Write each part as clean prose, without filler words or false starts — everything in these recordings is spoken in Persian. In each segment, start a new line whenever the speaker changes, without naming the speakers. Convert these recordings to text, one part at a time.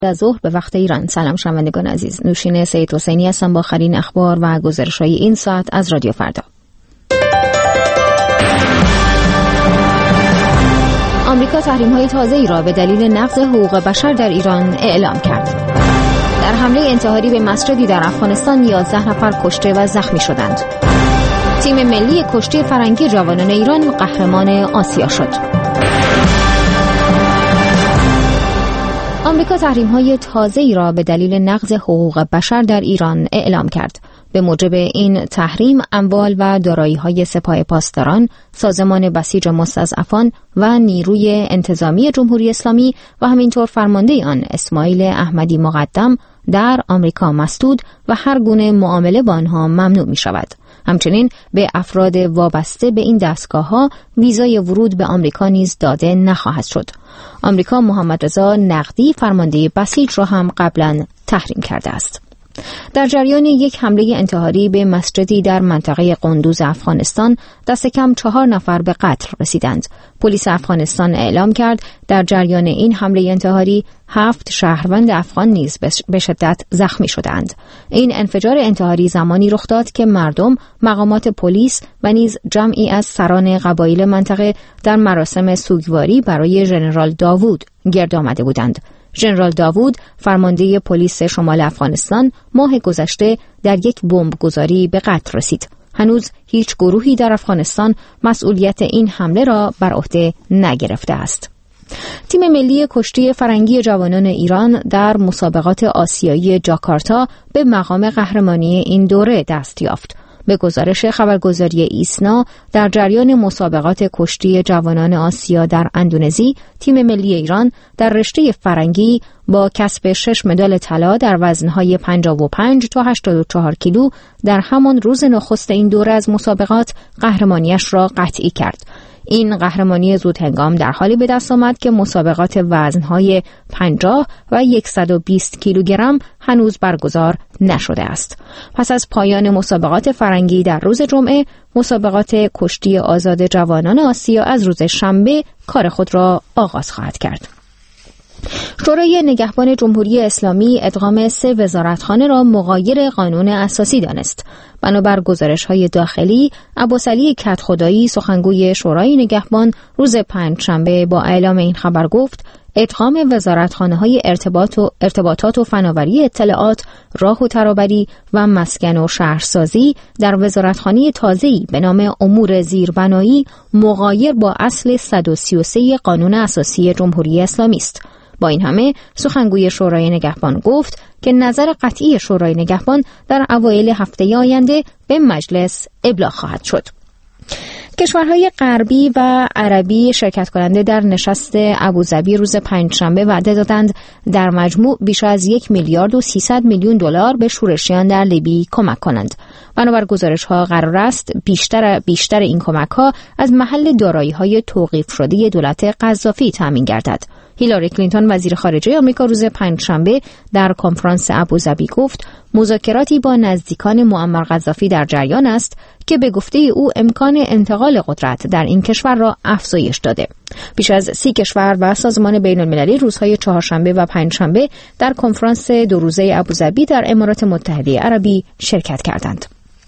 از ظهر به وقت ایران. سلام شنوندگان عزیز، نوشین سید حسینی هستم با آخرین اخبار و گزارش‌های این ساعت از رادیو فردا. آمریکا تحریم‌های تازه‌ای را به دلیل نقض حقوق بشر در ایران اعلام کرد. در حمله انتحاری به مسجدی در افغانستان 11 نفر کشته و زخمی شدند. تیم ملی کشتی فرنگی جوانان ایران قهرمان آسیا شد. آمریکا تحریم‌های تازه‌ای را به دلیل نقض حقوق بشر در ایران اعلام کرد. به موجب این تحریم، اموال و دارایی‌های سپاه پاسداران، سازمان بسیج مستضعفان و نیروی انتظامی جمهوری اسلامی و همینطور فرمانده آن اسماعیل احمدی مقدم در آمریکا مسدود و هر گونه معامله با آنها ممنوع می‌شود. همچنین به افراد وابسته به این دستگاه‌ها ویزای ورود به آمریکا نیز داده نخواهد شد. آمریکا محمد رضا نقدی فرمانده بسیج را هم قبلا تحریم کرده است. در جریان یک حمله انتحاری به مسجدی در منطقه قندوز افغانستان دست کم 4 نفر به قتل رسیدند. پلیس افغانستان اعلام کرد در جریان این حمله انتحاری 7 شهروند افغان نیز به شدت زخمی شدند. این انفجار انتحاری زمانی رخ داد که مردم، مقامات پلیس و نیز جمعی از سران قبایل منطقه در مراسم سوگواری برای ژنرال داوود گرد آمده بودند. ژنرال داوود فرمانده پلیس شمال افغانستان ماه گذشته در یک بمبگذاری به قتل رسید. هنوز هیچ گروهی در افغانستان مسئولیت این حمله را بر عهده نگرفته است. تیم ملی کشتی فرنگی جوانان ایران در مسابقات آسیایی جاکارتا به مقام قهرمانی این دوره دست یافت. به گزارش خبرگزاری ایسنا، در جریان مسابقات کشتی جوانان آسیا در اندونزی، تیم ملی ایران در رشته فرنگی با کسب 6 مدال طلا در وزنهای 55 تا 84 کیلو در همان روز نخست این دوره از مسابقات قهرمانیش را قطعی کرد. این قهرمانی زود هنگام در حالی به دست آمد که مسابقات وزنهای 50 و 120 کیلوگرم هنوز برگزار نشده است. پس از پایان مسابقات فرنگی در روز جمعه، مسابقات کشتی آزاد جوانان آسیا از روز شنبه کار خود را آغاز خواهد کرد. شورای نگهبان جمهوری اسلامی ادغام 3 وزارتخانه را مغایر قانون اساسی دانست. بنابر گزارش‌های داخلی، عباسعلی کدخدایی سخنگوی شورای نگهبان روز پنجشنبه با اعلام این خبر گفت: ادغام وزارتخانه‌های ارتباطات و فناوری اطلاعات، راه و ترابری و مسکن و شهرسازی در وزارتخانه تازه‌ای به نام امور زیربنایی مغایر با اصل 133 قانون اساسی جمهوری اسلامی است. با این همه سخنگوی شورای نگهبان گفت که نظر قطعی شورای نگهبان در اوایل هفته آینده به مجلس ابلاغ خواهد شد. کشورهای غربی و عربی شرکت کننده در نشست ابوظبی روز پنجشنبه وعده دادند در مجموع بیش از 1 میلیارد و 300 میلیون دلار به شورشیان در لیبی کمک کنند. بنابر گزارش‌ها قرار است بیشتر این کمک‌ها از محل دارایی‌های توقیف شده دولت قذافی تامین گردد. هیلاری کلینتون وزیر خارجه آمریکا روز پنجشنبه در کنفرانس ابوظبی گفت مذاکراتی با نزدیکان معمر قذافی در جریان است که به گفته او امکان انتقال قدرت در این کشور را افزایش داده. بیش از 30 کشور و سازمان بین‌المللی روزهای چهارشنبه و پنجشنبه در کنفرانس 2 روزه ابوظبی در امارات متحده عربی شرکت کردند.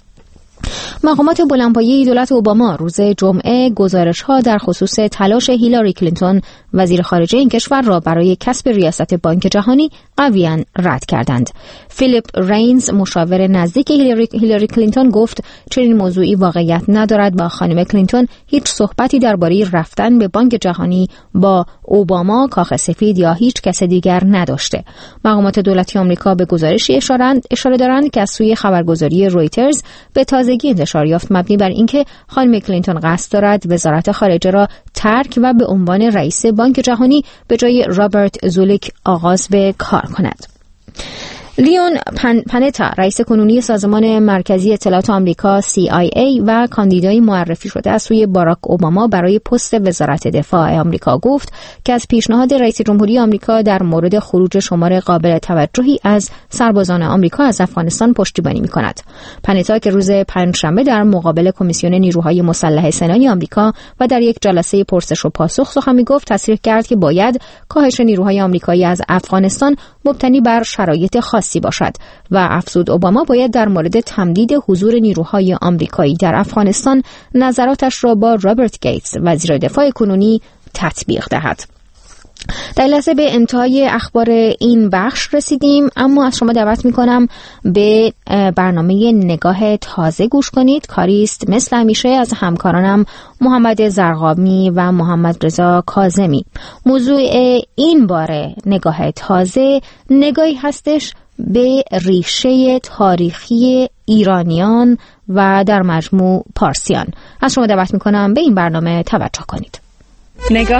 مقامات بلندپایه دولت اوباما روز جمعه گزارش‌ها در خصوص تلاش هیلاری کلینتون وزیر خارجه این کشور را برای کسب ریاست بانک جهانی قویاً رد کردند. فیلیپ رینز مشاور نزدیک هیلاری کلینتون گفت چنین موضوعی واقعیت ندارد و خانم کلینتون هیچ صحبتی درباره رفتن به بانک جهانی با اوباما، کاخ سفید یا هیچ کس دیگر نداشته. مقامات دولتی آمریکا به گزارشی اشاره دارند که از سوی خبرگزاری رویترز به تازگی انتشار یافت مبنی بر اینکه خانم کلینتون قصد دارد وزارت خارجه را ترک و به عنوان رئیس بانک جهانی به جای رابرت زولیک آغاز به کار کند. لیون پانتا رئیس کنونی سازمان مرکزی اطلاعات آمریکا CIA و کاندیدای معرفی شده از سوی باراک اوباما برای پست وزارت دفاع آمریکا گفت که از پیشنهاد رئیس جمهوری آمریکا در مورد خروج شمار قابل توجهی از سربازان آمریکا از افغانستان پشتیبانی می‌کند. پانتا که روز پنجشنبه در مقابل کمیسیون نیروهای مسلح سنای آمریکا و در یک جلسه پرسش و پاسخ سخن گفت، تصریح کرد که باید کاهش نیروهای آمریکایی از افغانستان مبتنی بر شرایط خاصی باشد و افزود اوباما باید در مورد تمدید حضور نیروهای آمریکایی در افغانستان نظراتش را با رابرت گیتس وزیر دفاع کنونی تطبیق دهد. در لحظه به انتهای اخبار این بخش رسیدیم، اما از شما دعوت میکنم به برنامه نگاه تازه گوش کنید. کاریست مثل همیشه از همکارانم محمد زرقامی و محمد رضا کاظمی. موضوع این باره نگاه تازه نگاهی هستش به ریشه تاریخی ایرانیان و در مجموع پارسیان. از شما دعوت میکنم به این برنامه توجه کنید.
نگاه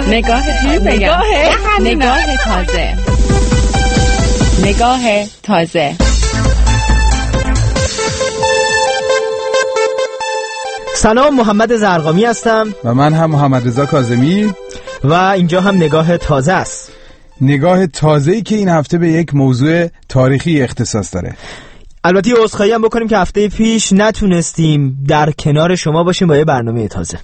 تازه. نگاه تازه.
سلام، محمد زرقامی هستم
و من هم محمد رضا کاظمی
و اینجا هم نگاه تازه است.
نگاه تازه‌ای که این هفته به یک موضوع تاریخی اختصاص داره.
البته عذرخواهی هم بکنیم که هفته پیش نتونستیم در کنار شما باشیم با یه برنامه تازه.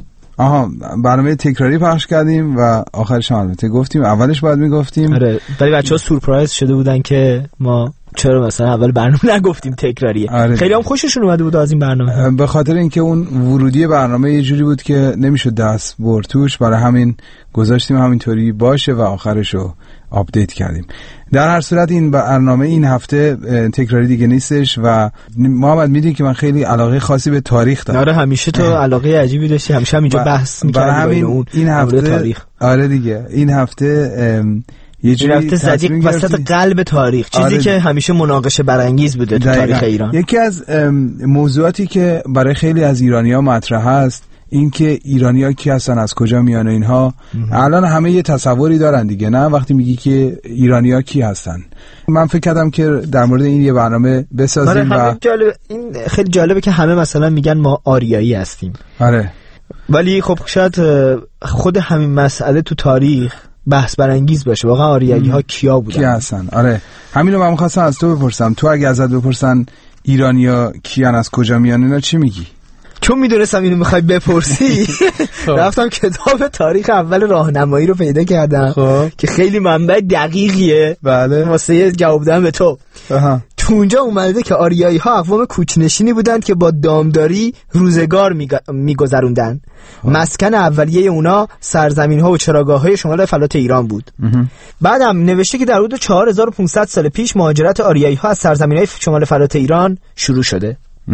برنامه تکراری پخش کردیم و آخرش هم البته گفتیم، اولش باید میگفتیم.
آره، ولی بچه‌ها سورپرایز شده بودن که ما چرا مثلا اول برنامه نگفتیم تکراریه.
آره،
خیلی هم خوششون اومده بود از این برنامه،
به خاطر اینکه اون ورودی برنامه یه جوری بود که نمیشد دست برد توش، برای همین گذاشتیم همینطوری باشه و آخرشو آپدیت کردیم. در هر صورت این برنامه این هفته تکراری دیگه نیستش و محمد میدونی که من خیلی علاقه خاصی به تاریخ دارم.
آره، همیشه تو علاقه عجیبی داشتی، همیشه هم اینجا بحث می‌کردی بین اون
این هفته
تاریخ.
آره دیگه، این هفته یه جوری
زدی وسط قلب تاریخ، چیزی که همیشه مناقشه برانگیز بوده تو تاریخ ایران.
یکی از موضوعاتی که برای خیلی از ایرانی‌ها مطرح است این که ایرانی‌ها کی هستن، از کجا میان و اینها. الان همه یه تصوری دارن دیگه، نه؟ وقتی میگی که ایرانی‌ها کی هستن، من فکر کردم که در مورد این یه برنامه بسازیم. و
این خیلی جالبه که همه مثلا میگن ما آریایی هستیم.
آره،
ولی خب شاید خود همین مسئله تو تاریخ بحث برانگیز باشه، واقعا آریایی ها کیا بودن،
کی هستن. آره، همین رو من می‌خواستم از تو بپرسم. تو اگه ازت بپرسن ایرانی‌ها کیان، از کجا میان، اینا چی میگی؟
چون میدونستم اینو میخوای بپرسی رفتم کتاب تاریخ اول راهنمایی رو پیدا کردم که خیلی منبع دقیقیه.
بله،
واسه جواب دادن به تو. تو اونجا اومده که آریایی ها اقوام کوچنشینی بودند که با دامداری روزگار میگذروندن. مسکن اولیه اونا سرزمین ها و چراگاه های شمال فلات ایران بود. بعدم نوشته که در حدود 4500 سال پیش مهاجرت آریایی ها از سرزمین های شمال فلات ایران شروع شده.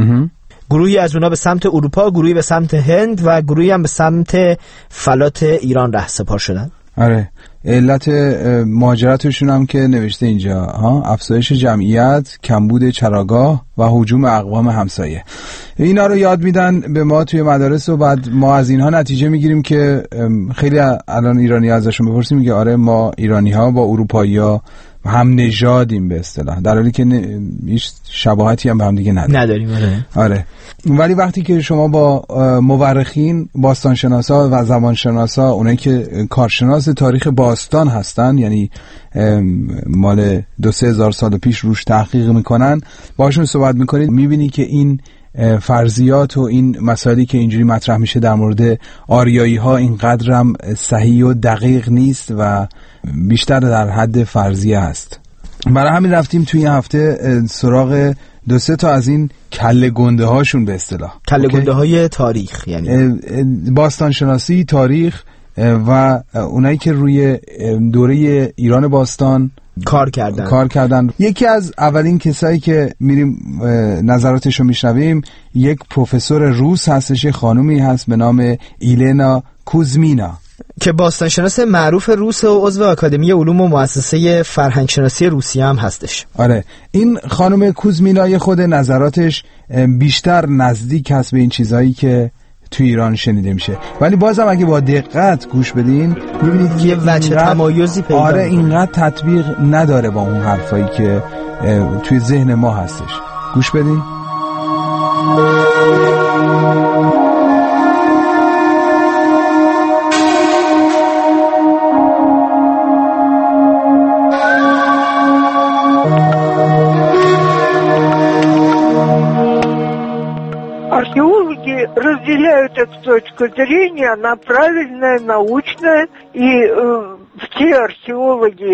گروهی از اونا به سمت اروپا، گروهی به سمت هند و گروهی هم به سمت فلات ایران رهسپار شدن.
آره، علت مهاجرتشون هم که نوشته اینجا افزایش جمعیت، کمبود چراگاه و هجوم اقوام همسایه. اینا رو یاد میدن به ما توی مدارس و بعد ما از اینها نتیجه میگیریم که خیلی الان ایرانی ازشون بپرسیم میگه آره ما ایرانی ها با اروپایی ها هم نژادیم به اصطلاح، در حالی که هیچ شباهتی هم به هم دیگه
نداریم.
آره، ولی وقتی که شما با مورخین، باستانشناسا و زبانشناسا، اونایی که کارشناس تاریخ باستان هستن، یعنی مال 2-3 هزار سال پیش روش تحقیق میکنن، باشون صحبت میکنید، میبینی که این فرضیات و این مسائلی که اینجوری مطرح میشه در مورد آریایی ها اینقدرم صحیح و دقیق نیست و بیشتر در حد فرضیه هست. برای همین رفتیم توی این هفته سراغ 2-3 تا از این کله گنده هاشون به اصطلاح،
کله گنده های تاریخ، یعنی
باستانشناسی، تاریخ و اونایی که روی دوره ایران باستان
کار کردن. یکی از
اولین کسایی که میریم نظراتشو میشنویم یک پروفسور روس هستش، خانومی هست به نام ایلنا کوزمینا
که باستانشناس معروف روس و عضو آکادمی علوم و مؤسسه فرهنگشناسی روسیه هم هستش.
آره، این خانم کوزمینای خود نظراتش بیشتر نزدیک هست به این چیزایی که تو ایران شنیده میشه. ولی بازم اگه با دقت گوش بدین میبینید که
یه وجه تمایزی پیدا
آره اینقدر تطبیق نداره با اون حرفایی که توی ذهن ما هستش. گوش بدین.
Археологи разделяют эту точку зрения, она правильная, научная, и все археологи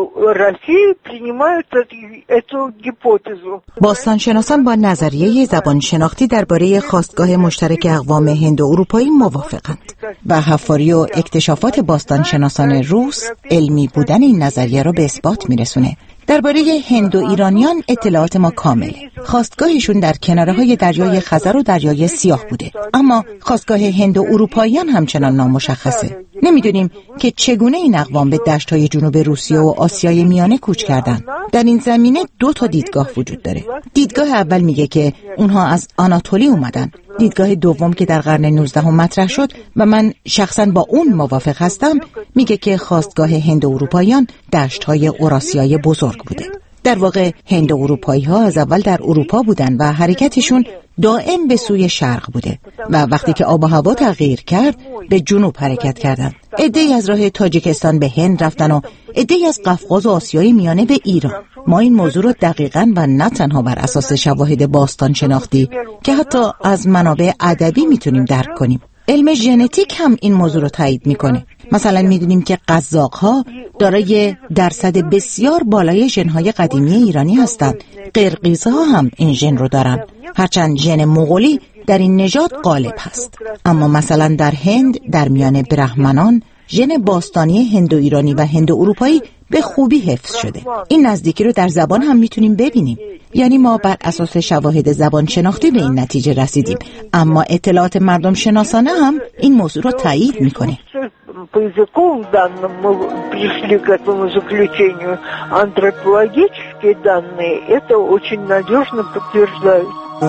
России принимают эту гипотезу.
باستانشناسان با نظریه زبانشناختی درباره خاستگاه مشترک اقوام هند و اروپایی موافقند و حفاری و اکتشافات باستانشناسان روس علمی بودن این نظریه را به اثبات میرسونه. درباره هند و ایرانیان اطلاعات ما کامله. خاستگاهشون در کناره‌های دریای خزر و دریای سیاه بوده، اما خاستگاه هند و اروپاییان همچنان نامشخصه. نمیدونیم که چگونه این اقوام به دشت‌های جنوب روسیه و آسیای میانه کوچ کردن. در این زمینه 2 تا دیدگاه وجود داره. دیدگاه اول میگه که اونها از آناتولی اومدن. دیدگاه دوم که در قرن 19 مطرح شد و من شخصا با اون موافق هستم میگه که خاستگاه هند و اروپاییان دشت‌های اوراسیای بزرگ بوده. در واقع هند و اروپایی ها از اول در اروپا بودن و حرکتشون دائم به سوی شرق بوده و وقتی که آب و هوا تغییر کرد به جنوب حرکت کردند. عده‌ای از راه تاجیکستان به هند رفتن و عده‌ای از قفقاز و آسیای میانه به ایران. ما این موضوع رو دقیقاً و نه تنها بر اساس شواهد باستان شناختی که حتی از منابع ادبی میتونیم درک کنیم. علم ژنتیک هم این موضوع رو تایید میکنه. مثلا میدونیم که قزاق‌ها دارای درصد بسیار بالای ژن‌های قدیمی ایرانی هستند. قرقیزها هم این ژن رو دارن، هرچند ژن مغولی در این نژاد غالب هست. اما مثلا در هند در میان برهمنان ژن باستانی هندو ایرانی و هندو اروپایی به خوبی حفظ شده. این نزدیکی رو در زبان هم میتونیم ببینیم. یعنی ما بر اساس شواهد زبان شناختی به این نتیجه رسیدیم، اما اطلاعات مردم شناسانه هم این موضوع رو تایید میکنه.
По языковым данным мы пришли к этому заключению. Антропологические данные это очень надежно подтверждают.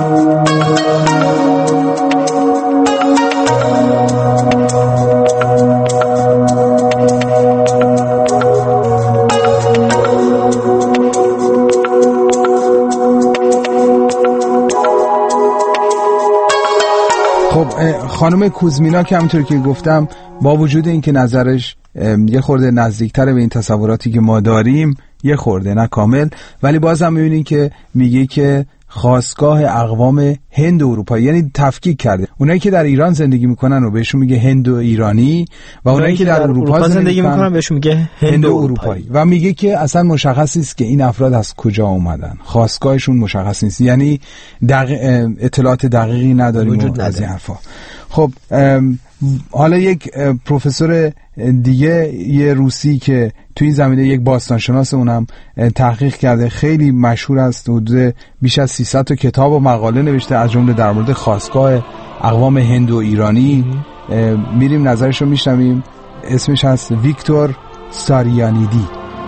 خانم کوزمینا که همونطور که گفتم با وجود اینکه نظرش یه خورده نزدیکتره به این تصوراتی که ما داریم، یه خورده نه کامل، ولی بازم میبینید که میگه که خاستگاه اقوام هند و اروپایی، یعنی تفکیک کرده. اونایی که در ایران زندگی میکنن و بهشون میگه هند و ایرانی و اونایی که در اروپا زندگی میکنن
بهشون میگه هند و اروپایی
و میگه که اصلا مشخص نیست که این افراد از کجا اومدن، خاستگاهشون مشخص نیست، یعنی اطلاعات دقیقی نداریم از این حرفا. خب حالا یک پروفسور دیگه یه روسی که توی این زمینه یک باستانشناس اونم تحقیق کرده، خیلی مشهور است، حدود بیش از 300 تا کتاب و مقاله نوشته از جمله در مورد خاستگاه اقوام هند و ایرانی. میریم نظرش رو میشنویم. اسمش هست ویکتور ساریانیدی.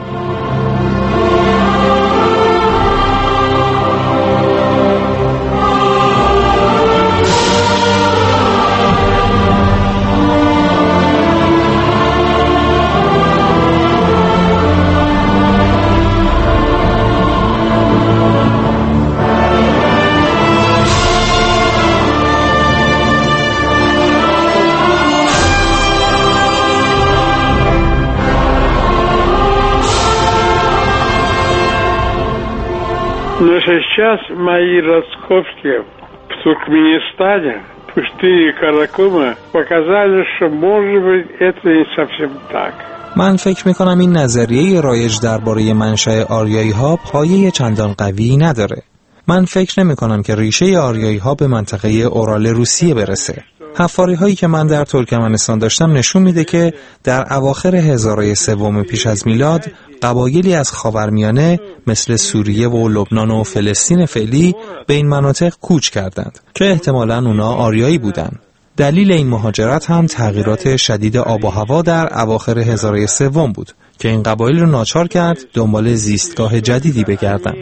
Но сейчас мои раскопки в Туркменистане, пустыни Каракума, показали, что, может быть, это не совсем так.
من فکر میکنم این نظریه رایج درباره منشأ آریایی ها پایه چندان قوی نداره. من فکر نمیکنم که ریشه آریایی ها به منطقه اورال روسیه برسه. حفاری هایی که من در ترکمنستان داشتم نشون میده که در اواخر هزاره سوم پیش از میلاد قبایلی از خاورمیانه مثل سوریه و لبنان و فلسطین فعلی به این مناطق کوچ کردند که احتمالاً اونا آریایی بودند. دلیل این مهاجرت هم تغییرات شدید آب و هوا در اواخر هزاره سوم بود که این قبایل رو ناچار کرد دنبال زیستگاه جدیدی بگردن.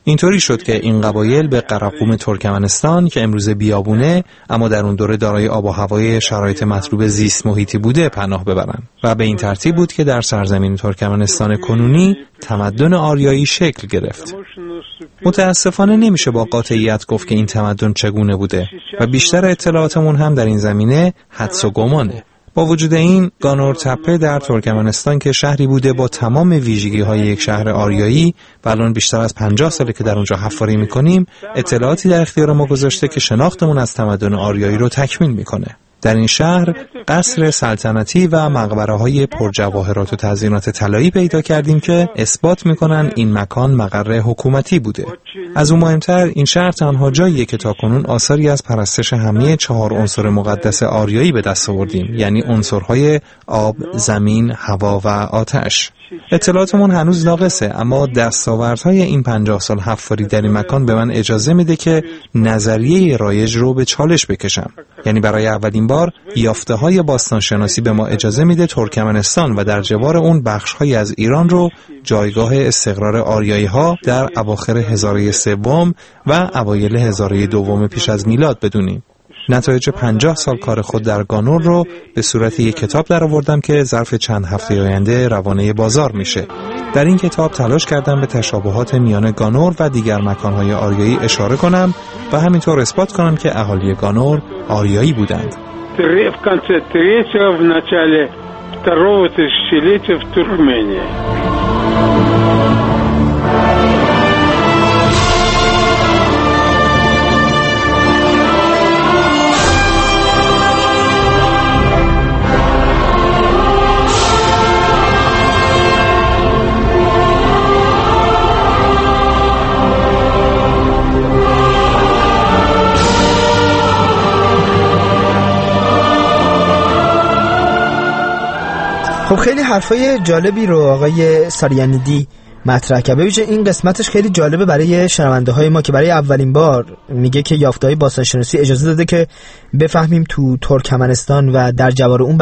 اینطوری شد که این قبایل به قراقوم ترکمنستان که امروز بیابونه اما در اون دوره دارای آب و هوای شرایط مطلوب زیست محیطی بوده پناه ببرن و به این ترتیب بود که در سرزمین ترکمنستان کنونی تمدن آریایی شکل گرفت. متاسفانه نمیشه با قاطعیت گفت که این تمدن چگونه بوده و بیشتر اطلاعاتمون هم در این زمینه حدس و گمانه. با وجود این، گانور تپه در ترکمنستان که شهری بوده با تمام ویژگی‌های یک شهر آریایی و الان بیشتر از 50 ساله که در اونجا حفاری می‌کنیم، اطلاعاتی در اختیار ما گذاشته که شناختمون از تمدن آریایی رو تکمیل می‌کنه. در این شهر قصر سلطنتی و مقبره‌های پرجواهرات و تزیینات طلایی پیدا کردیم که اثبات می‌کنن این مکان مقر حکومتی بوده. از اون مهمتر این شهر تنها جاییه که تاکنون آثاری از پرستش همه 4 عنصر مقدس آریایی به دست آوردیم، یعنی عنصرهای آب، زمین، هوا و آتش. اطلاعاتمون هنوز ناقصه، اما دستاوردهای این 50 سال حفاری در این مکان به من اجازه میده که نظریه رایج رو به چالش بکشم. یعنی برای اولین بار یافته‌های باستانشناسی به ما اجازه میده ترکمنستان و در جوار اون بخش‌هایی از ایران رو جایگاه استقرار آریایی‌ها در اواخر هزاره سوم و اوایل هزاره دوم پیش از میلاد بدونیم. نتایج 50 سال کار خود در گانور رو به صورت یک کتاب درآوردم که ظرف چند هفته آینده روانه بازار میشه. در این کتاب تلاش کردم به تشابهات میان گانور و دیگر مکانهای آریایی اشاره کنم و همینطور اثبات کنم که اهالی گانور آریایی بودند.
خب خیلی حرفای جالبی رو آقای ساریانیدی مطرح کرد. ببینید این قسمتش خیلی جالبه برای شنونده های ما که برای اولین بار میگه که یافته‌های باستانشناسی اجازه داده که بفهمیم تو ترکمنستان و در جوار اون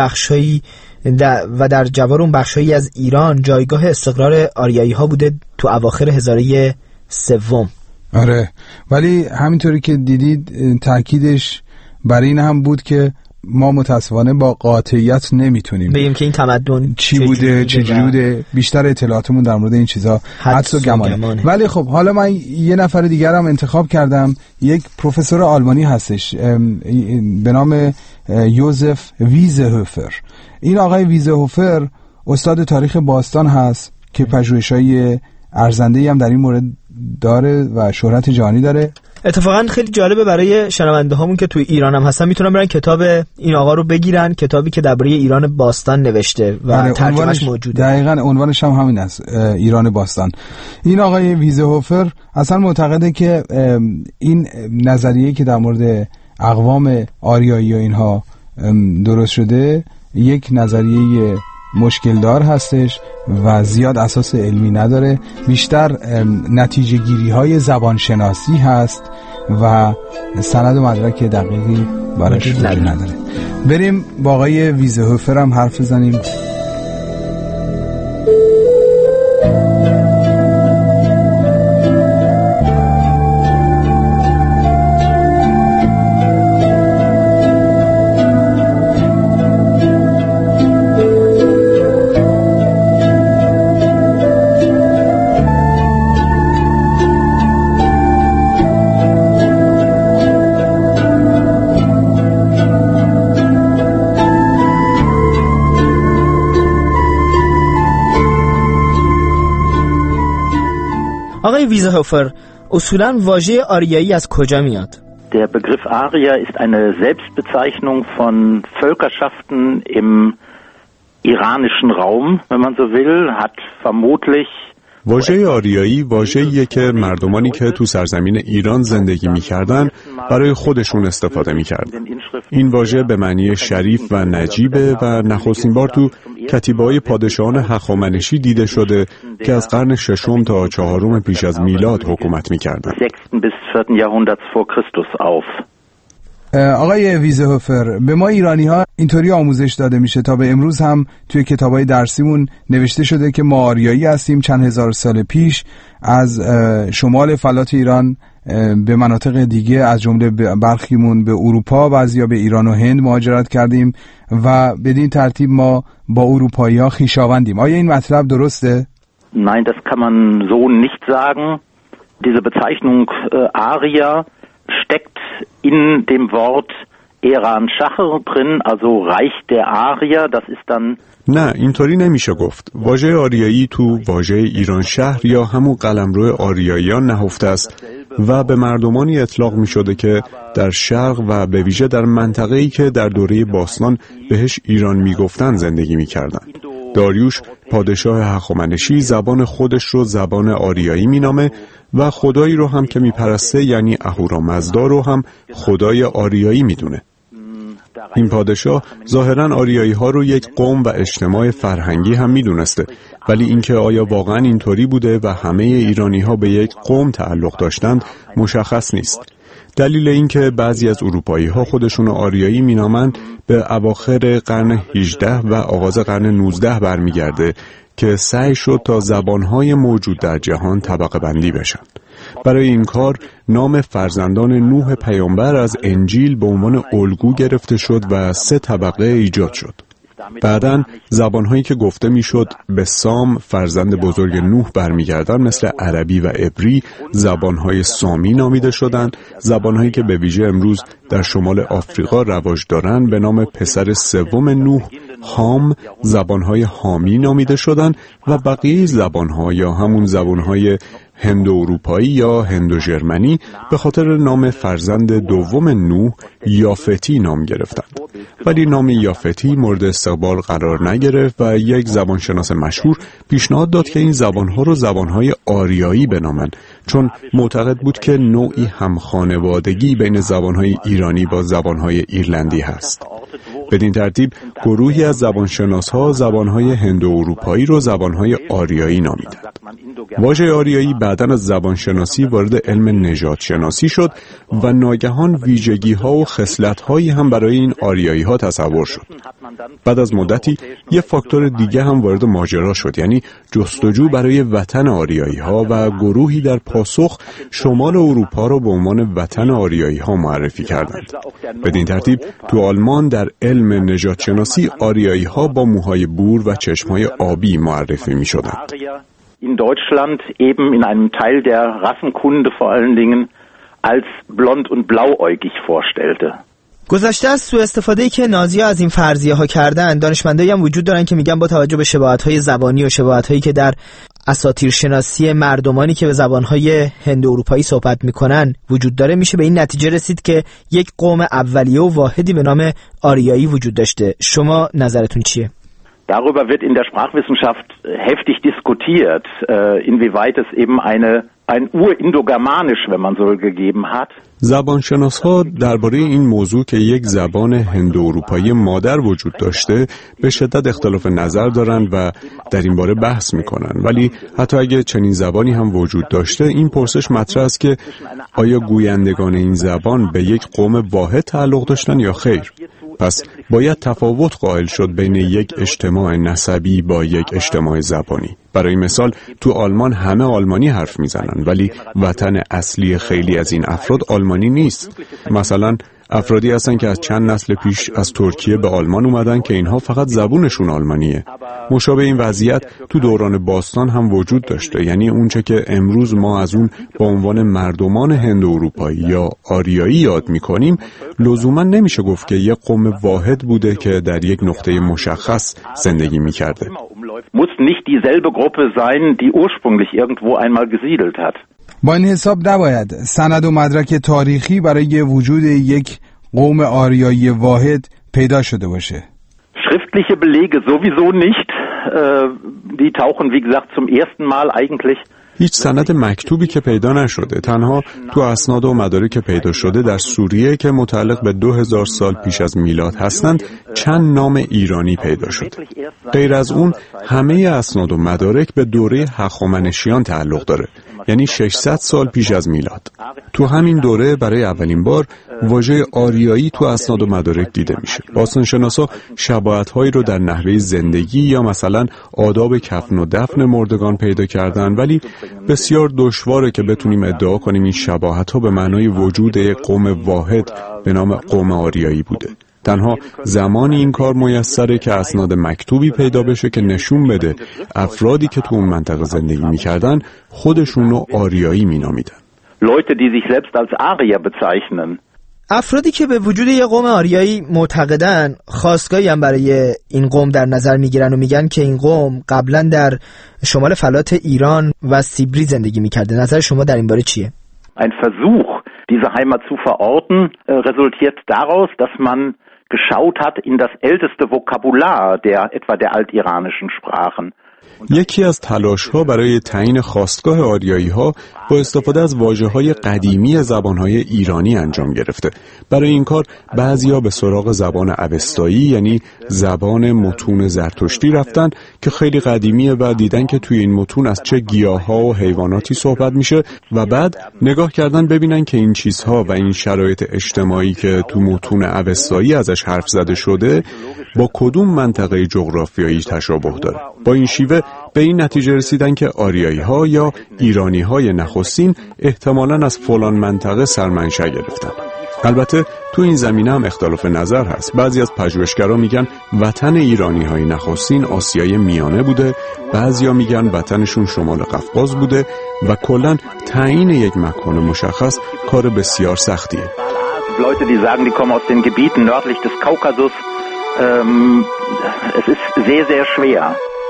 بخشایی از ایران جایگاه استقرار آریایی ها بوده تو اواخر هزاره سوم.
آره، ولی همینطوری که دیدید تاکیدش برای این هم بود که ما متاسفانه با قاطعیت نمیتونیم
بگیم که این تمدن
چی بوده چجوری بوده. بیشتر اطلاعاتمون در مورد این چیزا حدس و گمانه. ولی خب حالا من یه نفر دیگر هم انتخاب کردم، یک پروفسور آلمانی هستش به نام یوزف ویزهوفر. این آقای ویزهوفر استاد تاریخ باستان هست که پژوهش‌های ارزنده‌ای هم در این مورد داره و شهرت جهانی داره.
اتفاقا خیلی جالبه برای شنونده هامون که توی ایران هم هستن، میتونن برن کتاب این آقا رو بگیرن، کتابی که درباره ایران باستان نوشته و ترجمه‌اش موجوده.
دقیقاً عنوانش هم همین است، ایران باستان. این آقای ویزهوفر اصلا معتقده که این نظریه‌ای که در مورد اقوام آریایی و اینها درست شده یک نظریه مشکل دار هستش و زیاد اساس علمی نداره، بیشتر نتیجه گیری های زبانشناسی هست و سند و مدرک دقیقی براش نداره. بریم با آقای ویزهوفر هم حرف بزنیم.
آقای ویزهوفر، اصولاً واژه آریایی از کجا میاد؟
Der Begriff Arier ist eine Selbstbezeichnung von Völkerschaften im iranischen Raum, wenn man so will, hat vermutlich
واژه آریایی واژه‌ایه که مردمانی که تو سرزمین ایران زندگی می‌کردن برای خودشون استفاده می‌کردن. این واژه به معنی شریف و نجیبه و نخستین بار تو کتیبه‌های پادشاهان هخامنشی دیده شده که از قرن ششم تا چهارم پیش از میلاد حکومت می‌کردند.
آقای ویزهوفر، به ما ایرانی ها اینطوری آموزش داده میشه تا به امروز هم توی کتابای درسیمون نوشته شده که ما آریایی هستیم. چند هزار سال پیش از شمال فلات ایران به مناطق دیگه از جمله برخیمون به اروپا، بعضیا به ایران و هند مهاجرت کردیم و بدین ترتیب ما با اروپایی ها خویشاوندیم. آیا این مطلب درسته؟
Nein, das kann man so nicht sagen. Diese Bezeichnung Arier steckt in dem Wort Eran Shachar drin, also Reich der Arier, das ist dann
نه، اینطوری نمیشه گفت. واژه آریایی تو واژه ایران شهر یا همون قلمرو آریاییان نهفته است و به مردمانی اطلاق می شده که در شرق و به ویژه در منطقه‌ای که در دوره باستان بهش ایران می گفتن زندگی می کردن. داریوش پادشاه هخامنشی زبان خودش رو زبان آریایی می نامه و خدایی رو هم که می پرسته یعنی اهورامزدا رو هم خدای آریایی می دونه. این پادشاه ظاهراً آریایی ها رو یک قوم و اجتماع فرهنگی هم می دونسته، ولی اینکه آیا واقعاً اینطوری بوده و همه ایرانی ها به یک قوم تعلق داشتند مشخص نیست. دلیل اینکه بعضی از اروپایی ها خودشون آریایی می نامند به اواخر قرن 18 و آغاز قرن 19 برمیگرده که سعی شد تا زبانهای موجود در جهان طبقه بندی بشن. برای این کار نام فرزندان نوح پیامبر از انجیل به عنوان الگو گرفته شد و 3 طبقه ایجاد شد. بعداً زبانهایی که گفته میشد به سام فرزند بزرگ نوح برمیگردن مثل عربی و عبری زبانهای سامی نامیده شدند. زبانهایی که به ویژه امروز در شمال آفریقا رواج دارند به نام پسر سوم نوح هام زبانهای هامی نامیده شدند و بقیه زبانها یا همون زبانهای هندو اروپایی یا هندو ژرمنی به خاطر نام فرزند دوم نوح یافتی نام گرفتند. ولی نام یافتی مورد استقبال قرار نگرفت و یک زبانشناس مشهور پیشنهاد داد که این زبانها رو زبانهای آریایی بنامند، چون معتقد بود که نوعی همخانوادگی بین زبانهای ایرانی با زبانهای ایرلندی هست. بدین ترتیب گروهی از زبانشناس‌ها زبانهای هندو اروپایی رو زبانهای آریایی نامیدند. واژه آریایی بعداً از زبانشناسی وارد علم نژاد شناسی شد و ناگهان ویژگی‌ها و خصلت‌هایی هم برای این آریایی‌ها تصور شد. بعد از مدتی یه فاکتور دیگه هم وارد ماجرا شد، یعنی جستجو برای وطن آریایی‌ها و گروهی در پاسخ شمال اروپا رو به عنوان وطن آریایی‌ها معرفی کردند. بدین ترتیب تو آلمان در علم نژاد شناسی آریایی‌ها با موهای بور و چشم‌های آبی معرفی می‌شدند.
In Deutschland eben in einem Teil der Rassenkunde vor allen Dingen als blond und blauäugig vorstellte.
گذشته از سوء استفاده‌ای که نازی‌ها از این فرضیه‌ها کردن، دانشمندایی هم وجود دارن که میگن با توجه به شباهت‌های زبانی و شباهت‌هایی که در اساطیر شناسی مردمانی که به زبان‌های هند اروپایی صحبت می‌کنن وجود داره، میشه به این نتیجه رسید که یک قوم اولیه و واحدی به نام آریایی وجود داشته. شما نظرتون چیه؟
Darüber wird in der Sprachwissenschaft heftig diskutiert, inwieweit es eben ein Urindogermanisch, wenn man so gegeben hat.
زبانشناس‌ها درباره این موضوع که یک زبان هندو-اروپایی مادر وجود داشته به شدت اختلاف نظر دارند و در این باره بحث می‌کنند. ولی حتی اگه چنین زبانی هم وجود داشته، این پرسش مطرح است که آیا گویندگان این زبان به یک قوم واحد تعلق داشتن یا خیر؟ پس باید تفاوت قائل شد بین یک اجتماع نسبی با یک اجتماع زبانی. برای مثال تو آلمان همه آلمانی حرف میزنن، ولی وطن اصلی خیلی از این افراد آلمانی نیست. مثلا افرادی هستن که از چند نسل پیش از ترکیه به آلمان اومدن که اینها فقط زبونشون آلمانیه. مشابه این وضعیت تو دوران باستان هم وجود داشته، یعنی اونچه که امروز ما از اون با عنوان مردمان هند اروپایی یا آریایی یاد میکنیم، لزوما نمیشه گفت که یک قوم واحد بوده که در یک نقطه مشخص زندگی میکرده.
Muss nicht dieselbe Gruppe sein, die ursprünglich irgendwo einmal gesiedelt hat.
با این حساب نباید سند و مدرک تاریخی برای وجود یک قوم آریایی واحد پیدا شده باشه.
Schriftliche Belege sowieso nicht. Die tauchen wie gesagt zum ersten Mal eigentlich.
هیچ سند مکتوبی که پیدا نشده، تنها تو اسناد و مدارک پیدا شده در سوریه که متعلق به 2000 سال پیش از میلاد هستند چند نام ایرانی پیدا شده. غیر از اون همه اسناد و مدارک به دوره هخامنشیان تعلق داره، یعنی 600 سال پیش از میلاد. تو همین دوره برای اولین بار واژه آریایی تو اسناد و مدارک دیده میشه. باستانشناسا شباهت‌هایی رو در نحوه زندگی یا مثلا آداب کفن و دفن مردگان پیدا کردن، ولی بسیار دشواره که بتونیم ادعا کنیم این شباهت‌ها به معنای وجود یک قوم واحد به نام قوم آریایی بوده. تنها زمانی این کار میسره که اسناد مکتوبی پیدا بشه که نشون بده افرادی که تو اون منطقه زندگی میکردن خودشون رو آریایی مینامیدن.
Leute, die sich selbst als Arier bezeichnen.
افرادی که به وجود یک قوم آریایی معتقدن خاستگاهی هم برای این قوم در نظر میگیرن و میگن که این قوم قبلا در شمال فلات ایران و سیبری زندگی میکرده. نظر شما در این باره چیه؟
Ein Versuch, diese Heimat zu verorten, resultiert daraus, dass man geschaut hat in das älteste Vokabular etwa der altiranischen Sprachen.
یکی از تلاش‌ها برای تعیین خاستگاه آریایی‌ها با استفاده از واژه‌های قدیمی زبان‌های ایرانی انجام گرفته. برای این کار بعضی‌ها به سراغ زبان اوستایی یعنی زبان متون زرتشتی رفتن که خیلی قدیمیه و دیدن که توی این متون از چه گیاه‌ها و حیواناتی صحبت میشه و بعد نگاه کردن ببینن که این چیزها و این شرایط اجتماعی که تو متون اوستایی ازش حرف زده شده با کدوم منطقه جغرافیایی تشابه داره. با این شیوه به این نتیجه رسیدن که آریایی‌ها یا ایرانی‌های نخستین احتمالاً از فلان منطقه سرمنشأ گرفتن. البته تو این زمینه هم اختلاف نظر هست. بعضی از پژوهشگران میگن وطن ایرانی‌های نخستین آسیای میانه بوده، بعضیا میگن وطنشون شمال قفقاز بوده و کلاً تعیین یک مکان مشخص کار بسیار سختیه.
Leute, die sagen, die kommen aus den Gebieten nördlich des Kaukasus. Es ist sehr, sehr schwer.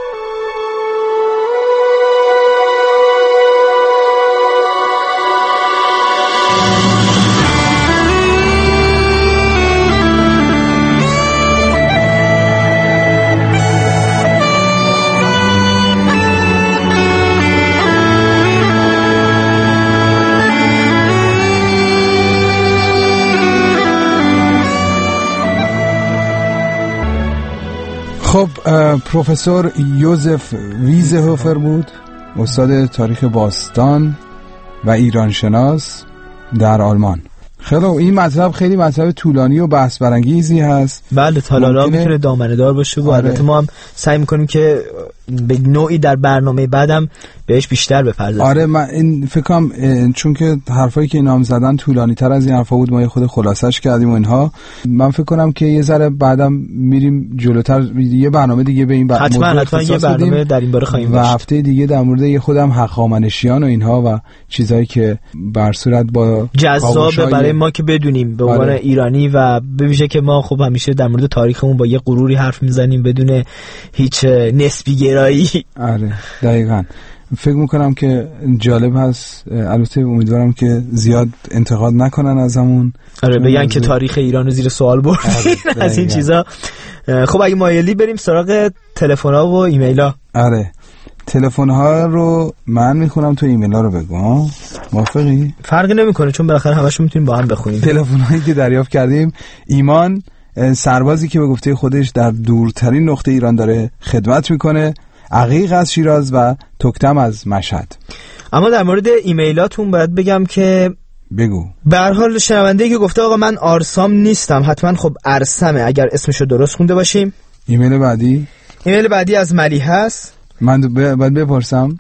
خب پروفسور یوزف ویزهوفر بود، استاد تاریخ باستان و ایرانشناس در آلمان. خیلی این مطلب خیلی مطلب طولانی و بحث برانگیزی هست.
بله تالالا میتونه دامنه دار باشه و البته ما هم سعی میکنیم که به نوعی در برنامه بعدم بهش بیشتر بپردازیم.
آره من این فکرم چون که حرفایی که اینا هم زدن طولانی تر از این حرفا بود، ما خود خلاصش کردیم و اینها. من فکر کنم که یه ذره بعدم میریم جلوتر یه برنامه دیگه به این
حتما یه برنامه در این باره خواهیم
داشت و هفته دیگه در مورد یه خودم هخامنشیان و اینها و چیزایی که بر صورت با
جذاب برای ما که بدونیم به عنوان ایرانی و به ویژه که ما خب همیشه در مورد تاریخمون با یه غروری حرف میزنیم بدون هیچ نسبی گرایی.
آره دقیقاً. فکر میکنم که جالب هست. البته امیدوارم که زیاد انتقاد نکنن ازمون.
آره بگن که تاریخ ایران رو زیر سوال بردین از این چیزا. خب اگه مایلی بریم سراغ تلفن‌ها و ایمیل‌ها.
آره تلفن‌ها رو من میخونم تو ایمیل‌ها رو بگم. موافقی؟
فرقی نمیکنه چون بالاخره همشون میتونیم با هم بخونیم.
تلفن‌هایی که دریافت کردیم: ایمان، سربازی که به گفته خودش در دورترین نقطه ایران داره خدمت میکنه، عقیق از شیراز و تکتم از مشهد.
اما در مورد ایمیلاتون باید بگم که
بگو.
به هر حال شنونده‌ای که گفته آقا من آرسام نیستم، حتما خب ارسمه اگر اسمشو درست خونده باشیم.
ایمیل بعدی؟
ایمیل بعدی از ملی هست.
من باید بپرسم.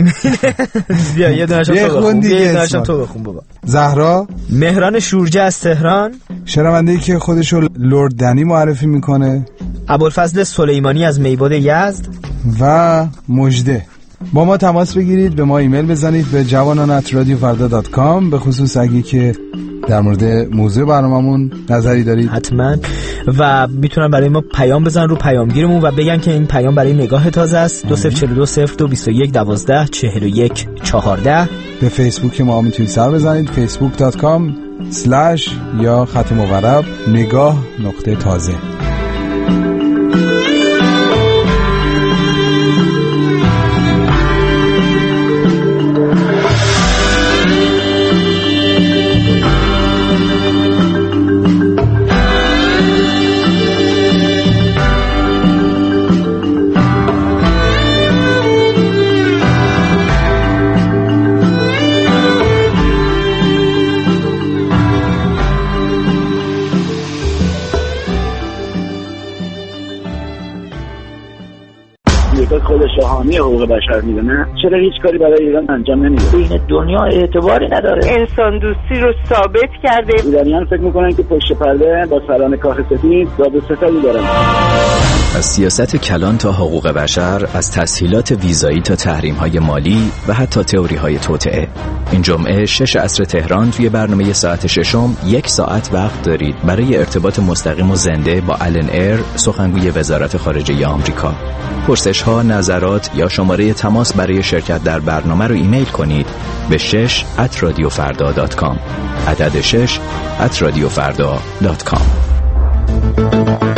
بیا یه دونشم تو بخون بابا.
زهرا
مهران شورجه از تهران،
شنونده‌ای که خودشو لرد دنی معرفی میکنه.
ابوالفضل سلیمانی از میباد یزد
و مجده. با ما تماس بگیرید، به ما ایمیل بزنید به javanan@radiofarda.com، به خصوص اگه که در مورد موضوع برنامه‌مون نظری دارید
حتما، و میتونن برای ما پیام بزنن رو پیامگیرمون و بگن که این پیام برای نگاه تازه است. 20420221124114.
به فیسبوک ما میتونید سر بزنید، facebook.com/ یا خط مورب نگاه.تازه.
حامی حقوق بشر میدونه، چرا هیچ کاری برای ایران انجام نمیده؟
این دنیا اعتباری نداره.
انسان دوستی رو ثابت کرده.
ایرانیان فکر میکنن که پشت پرده با سران کاخ سفید داد و ستدی دارن.
از سیاست کلان تا حقوق بشر، از تسهیلات ویزایی تا تحریم‌های مالی و حتی تئوری‌های توطئه. این جمعه 6 عصر تهران توی برنامه ساعت ششم 1 ساعت وقت دارید برای ارتباط مستقیم و زنده با آلن ایر، سخنگوی وزارت خارجه آمریکا. پرسش‌ها، نظرات یا شماره تماس برای شرکت در برنامه رو ایمیل کنید به 6@radiofarda.com. عدد 6@radiofarda.com.